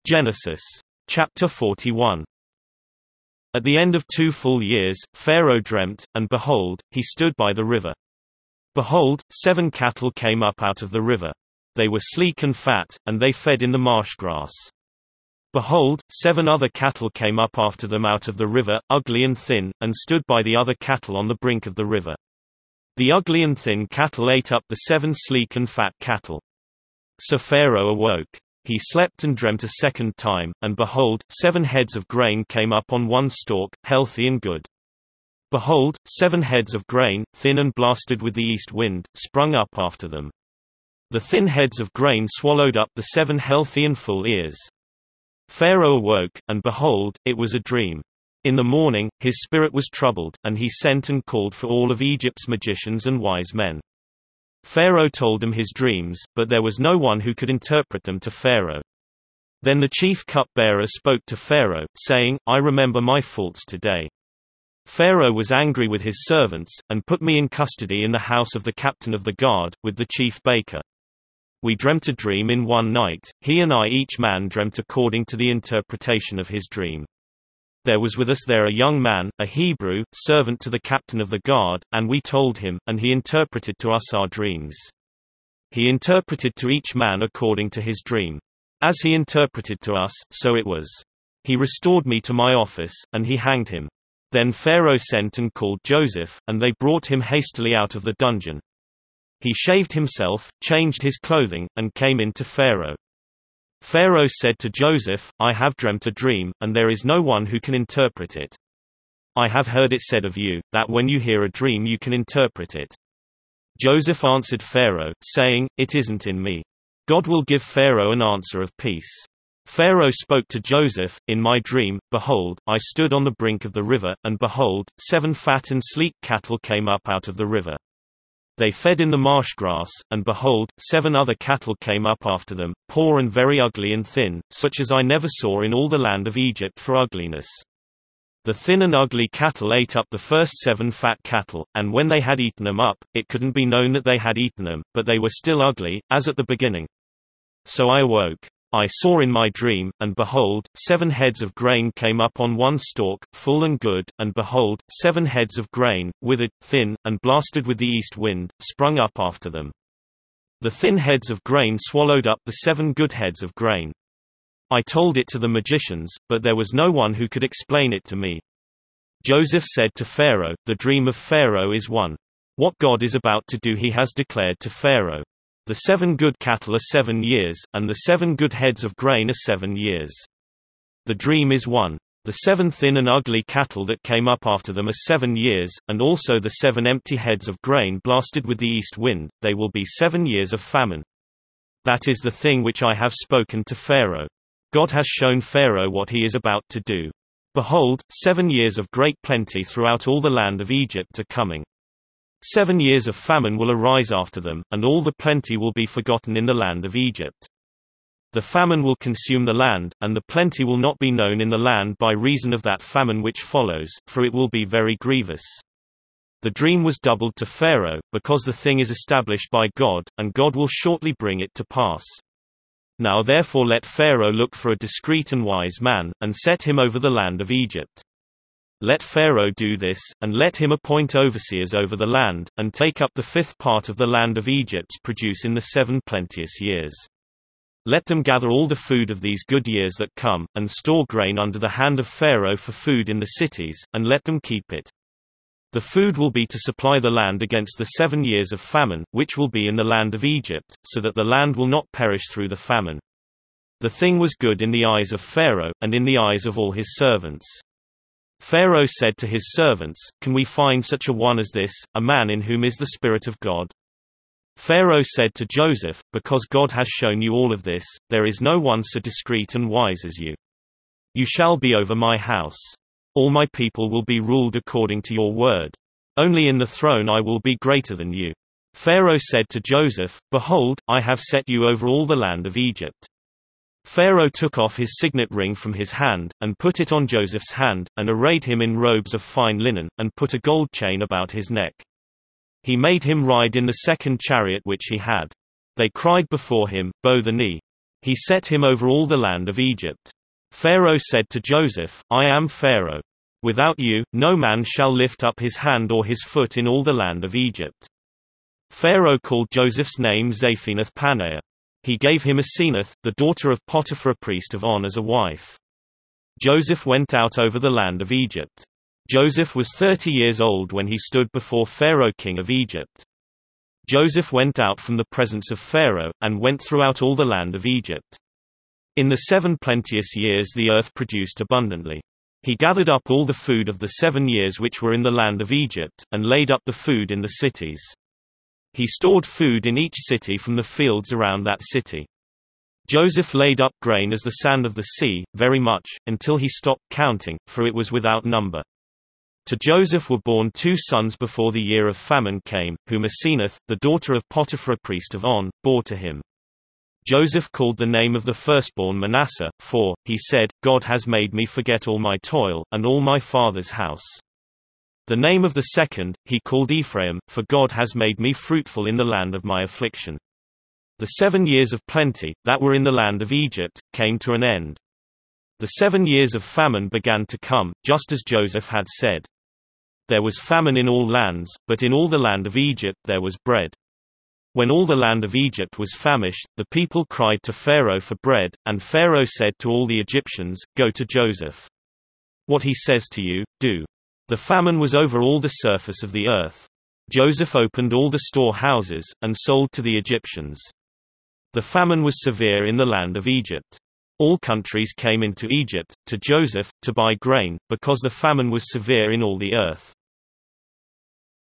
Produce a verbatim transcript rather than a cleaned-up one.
Genesis. Chapter forty-one. At the end of two full years, Pharaoh dreamt, and behold, he stood by the river. Behold, seven cattle came up out of the river. They were sleek and fat, and they fed in the marsh grass. Behold, seven other cattle came up after them out of the river, ugly and thin, and stood by the other cattle on the brink of the river. The ugly and thin cattle ate up the seven sleek and fat cattle. So Pharaoh awoke. He slept and dreamt a second time, and behold, seven heads of grain came up on one stalk, healthy and good. Behold, seven heads of grain, thin and blasted with the east wind, sprung up after them. The thin heads of grain swallowed up the seven healthy and full ears. Pharaoh awoke, and behold, it was a dream. In the morning, his spirit was troubled, and he sent and called for all of Egypt's magicians and wise men. Pharaoh told them his dreams, but there was no one who could interpret them to Pharaoh. Then the chief cupbearer spoke to Pharaoh, saying, I remember my faults today. Pharaoh was angry with his servants, and put me in custody in the house of the captain of the guard, with the chief baker. We dreamt a dream in one night, he and I each man dreamt according to the interpretation of his dream. There was with us there a young man, a Hebrew, servant to the captain of the guard, and we told him, and he interpreted to us our dreams. He interpreted to each man according to his dream. As he interpreted to us, so it was. He restored me to my office, and he hanged him. Then Pharaoh sent and called Joseph, and they brought him hastily out of the dungeon. He shaved himself, changed his clothing, and came in to Pharaoh. Pharaoh said to Joseph, I have dreamt a dream, and there is no one who can interpret it. I have heard it said of you, that when you hear a dream you can interpret it. Joseph answered Pharaoh, saying, It isn't in me. God will give Pharaoh an answer of peace. Pharaoh spoke to Joseph, In my dream, behold, I stood on the brink of the river, and behold, seven fat and sleek cattle came up out of the river. They fed in the marsh grass, and behold, seven other cattle came up after them, poor and very ugly and thin, such as I never saw in all the land of Egypt for ugliness. The thin and ugly cattle ate up the first seven fat cattle, and when they had eaten them up, it couldn't be known that they had eaten them, but they were still ugly, as at the beginning. So I awoke. I saw in my dream, and behold, seven heads of grain came up on one stalk, full and good, and behold, seven heads of grain, withered, thin, and blasted with the east wind, sprung up after them. The thin heads of grain swallowed up the seven good heads of grain. I told it to the magicians, but there was no one who could explain it to me. Joseph said to Pharaoh, The dream of Pharaoh is one. What God is about to do he has declared to Pharaoh. The seven good cattle are seven years, and the seven good heads of grain are seven years. The dream is one. The seven thin and ugly cattle that came up after them are seven years, and also the seven empty heads of grain blasted with the east wind, they will be seven years of famine. That is the thing which I have spoken to Pharaoh. God has shown Pharaoh what he is about to do. Behold, seven years of great plenty throughout all the land of Egypt are coming. Seven years of famine will arise after them, and all the plenty will be forgotten in the land of Egypt. The famine will consume the land, and the plenty will not be known in the land by reason of that famine which follows, for it will be very grievous. The dream was doubled to Pharaoh, because the thing is established by God, and God will shortly bring it to pass. Now therefore let Pharaoh look for a discreet and wise man, and set him over the land of Egypt. Let Pharaoh do this, and let him appoint overseers over the land, and take up the fifth part of the land of Egypt's produce in the seven plenteous years. Let them gather all the food of these good years that come, and store grain under the hand of Pharaoh for food in the cities, and let them keep it. The food will be to supply the land against the seven years of famine, which will be in the land of Egypt, so that the land will not perish through the famine. The thing was good in the eyes of Pharaoh, and in the eyes of all his servants. Pharaoh said to his servants, Can we find such a one as this, a man in whom is the Spirit of God? Pharaoh said to Joseph, Because God has shown you all of this, there is no one so discreet and wise as you. You shall be over my house. All my people will be ruled according to your word. Only in the throne I will be greater than you. Pharaoh said to Joseph, Behold, I have set you over all the land of Egypt. Pharaoh took off his signet ring from his hand, and put it on Joseph's hand, and arrayed him in robes of fine linen, and put a gold chain about his neck. He made him ride in the second chariot which he had. They cried before him, Bow the knee. He set him over all the land of Egypt. Pharaoh said to Joseph, I am Pharaoh. Without you, no man shall lift up his hand or his foot in all the land of Egypt. Pharaoh called Joseph's name Zaphenath-paneah. He gave him Asenath, the daughter of Potiphar priest of On, as a wife. Joseph went out over the land of Egypt. Joseph was thirty years old when he stood before Pharaoh king of Egypt. Joseph went out from the presence of Pharaoh, and went throughout all the land of Egypt. In the seven plenteous years the earth produced abundantly. He gathered up all the food of the seven years which were in the land of Egypt, and laid up the food in the cities. He stored food in each city from the fields around that city. Joseph laid up grain as the sand of the sea, very much, until he stopped counting, for it was without number. To Joseph were born two sons before the year of famine came, whom Asenath, the daughter of Potiphar priest of On, bore to him. Joseph called the name of the firstborn Manasseh, for, he said, God has made me forget all my toil, and all my father's house. The name of the second, he called Ephraim, for God has made me fruitful in the land of my affliction. The seven years of plenty, that were in the land of Egypt, came to an end. The seven years of famine began to come, just as Joseph had said. There was famine in all lands, but in all the land of Egypt there was bread. When all the land of Egypt was famished, the people cried to Pharaoh for bread, and Pharaoh said to all the Egyptians, Go to Joseph. What he says to you, do. The famine was over all the surface of the earth. Joseph opened all the storehouses, and sold to the Egyptians. The famine was severe in the land of Egypt. All countries came into Egypt, to Joseph, to buy grain, because the famine was severe in all the earth.